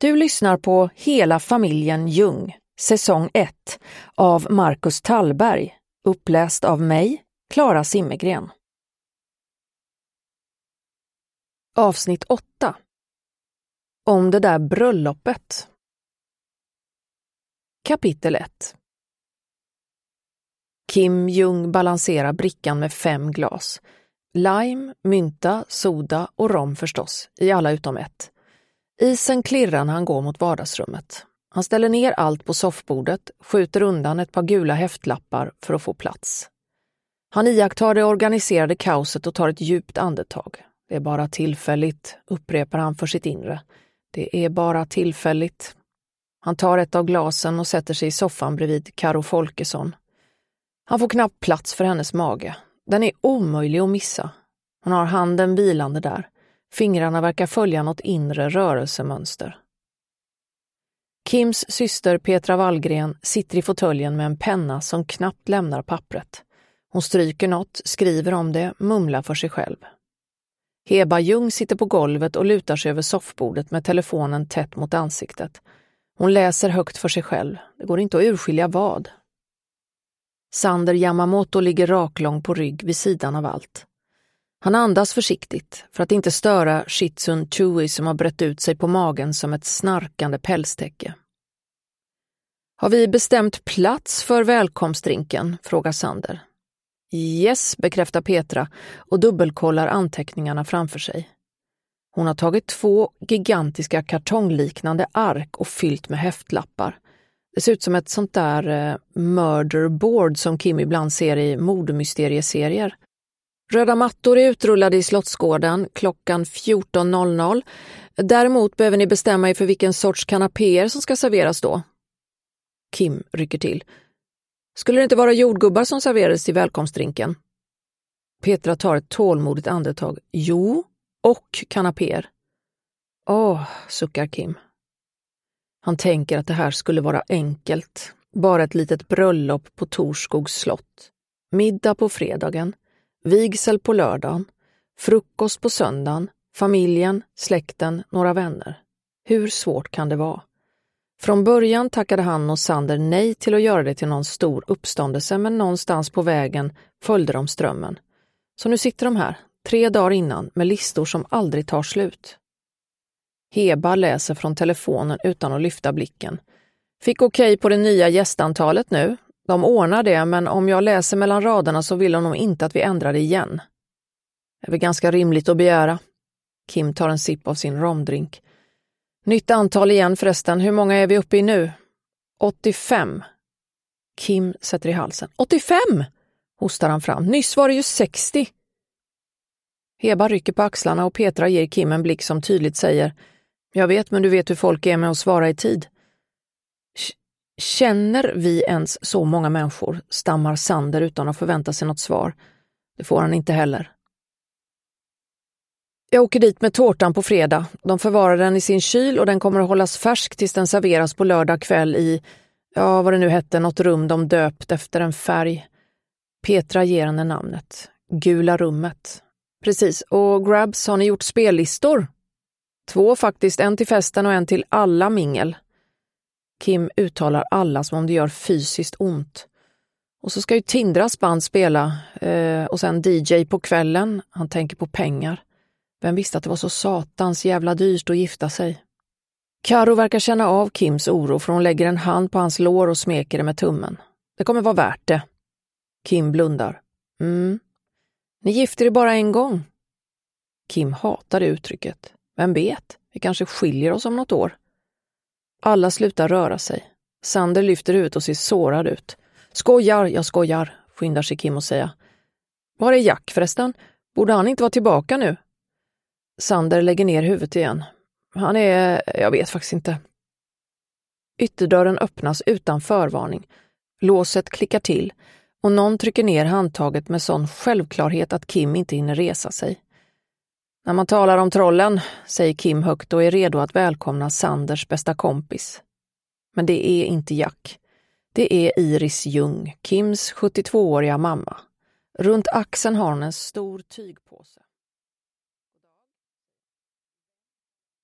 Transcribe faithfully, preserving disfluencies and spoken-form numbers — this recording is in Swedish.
Du lyssnar på Hela familjen Ljung, säsong ett av Marcus Tallberg, uppläst av mig, Clara Simmegren. Avsnitt åtta. Om det där bröllopet. Kapitel ett. Kim Ljung balanserar brickan med fem glas. Lime, mynta, soda och rom förstås, i alla utom ett. Isen klirrar när han går mot vardagsrummet. Han ställer ner allt på soffbordet, skjuter undan ett par gula häftlappar för att få plats. Han iakttar det organiserade kaoset och tar ett djupt andetag. Det är bara tillfälligt, upprepar han för sitt inre. Det är bara tillfälligt. Han tar ett av glasen och sätter sig i soffan bredvid Karo Folkesson. Han får knappt plats för hennes mage. Den är omöjlig att missa. Hon har handen vilande där. Fingrarna verkar följa något inre rörelsemönster. Kims syster Petra Wallgren sitter i fåtöljen med en penna som knappt lämnar pappret. Hon stryker något, skriver om det, mumlar för sig själv. Heba Ljung sitter på golvet och lutar sig över soffbordet med telefonen tätt mot ansiktet. Hon läser högt för sig själv. Det går inte att urskilja vad. Sander Yamamoto ligger raklång på rygg vid sidan av allt. Han andas försiktigt för att inte störa Shih Tzu Chewy som har brett ut sig på magen som ett snarkande pälstäcke. Har vi bestämt plats för välkomstdrinken? Frågar Sander. Yes, bekräftar Petra och dubbelkollar anteckningarna framför sig. Hon har tagit två gigantiska kartongliknande ark och fyllt med häftlappar. Det ser ut som ett sånt där eh, murderboard som Kim ibland ser i mordmysterieserier. Röda mattor är utrullade i Slottsgården klockan fjorton noll noll. Däremot behöver ni bestämma er för vilken sorts kanapéer som ska serveras då. Kim rycker till. Skulle det inte vara jordgubbar som serverades till välkomstdrinken? Petra tar ett tålmodigt andetag. Jo, och kanapéer. Åh, suckar Kim. Han tänker att det här skulle vara enkelt. Bara ett litet bröllop på Torskogs slott. Middag på fredagen. Vigsel på lördagen. Frukost på söndagen. Familjen, släkten, några vänner. Hur svårt kan det vara? Från början tackade han och Sander nej till att göra det till någon stor uppståndelse, men någonstans på vägen följde de strömmen. Så nu sitter de här, tre dagar innan, med listor som aldrig tar slut. Heba läser från telefonen utan att lyfta blicken. Fick okej på det nya gästantalet nu. De ordnar det, men om jag läser mellan raderna så vill de nog inte att vi ändrar det igen. Det är väl ganska rimligt att begära. Kim tar en sipp av sin romdrink. Nytt antal igen förresten. Hur många är vi uppe i nu? åttiofem. Kim sätter i halsen. åttiofem! Hostar han fram. Nyss var det ju sextio. Heba rycker på axlarna och Petra ger Kim en blick som tydligt säger: jag vet, men du vet hur folk är med att svara i tid. Känner vi ens så många människor? Stammar Sander utan att förvänta sig något svar. Det får han inte heller. Jag åker dit med tårtan på fredag. De förvarar den i sin kyl och den kommer att hållas färsk tills den serveras på lördag kväll i, ja vad det nu hette, något rum de döpt efter en färg. Petra ger henne namnet. Gula rummet. Precis, och Grabs, har ni gjort spellistor? Två faktiskt, en till festen och en till alla mingel. Kim uttalar alla som om det gör fysiskt ont. Och så ska ju Tindras band spela eh, och sen D J på kvällen. Han tänker på pengar. Vem visste att det var så satans jävla dyrt att gifta sig? Karo verkar känna av Kims oro för hon lägger en hand på hans lår och smeker det med tummen. Det kommer vara värt det. Kim blundar. Mm. Ni gifter er bara en gång. Kim hatar det uttrycket. Vem vet? Vi kanske skiljer oss om något år. Alla slutar röra sig. Sander lyfter ut och ser sårad ut. Skojar, jag skojar, skyndar sig Kim och säga. Var är Jack förresten? Borde han inte vara tillbaka nu? Sander lägger ner huvudet igen. Han är, jag vet faktiskt inte. Ytterdörren öppnas utan förvarning. Låset klickar till och någon trycker ner handtaget med sån självklarhet att Kim inte hinner resa sig. När man talar om trollen, säger Kim högt och är redo att välkomna Sanders bästa kompis. Men det är inte Jack. Det är Iris Ljung, Kims sjuttiotvååriga mamma. Runt axeln har hon en stor tygpåse.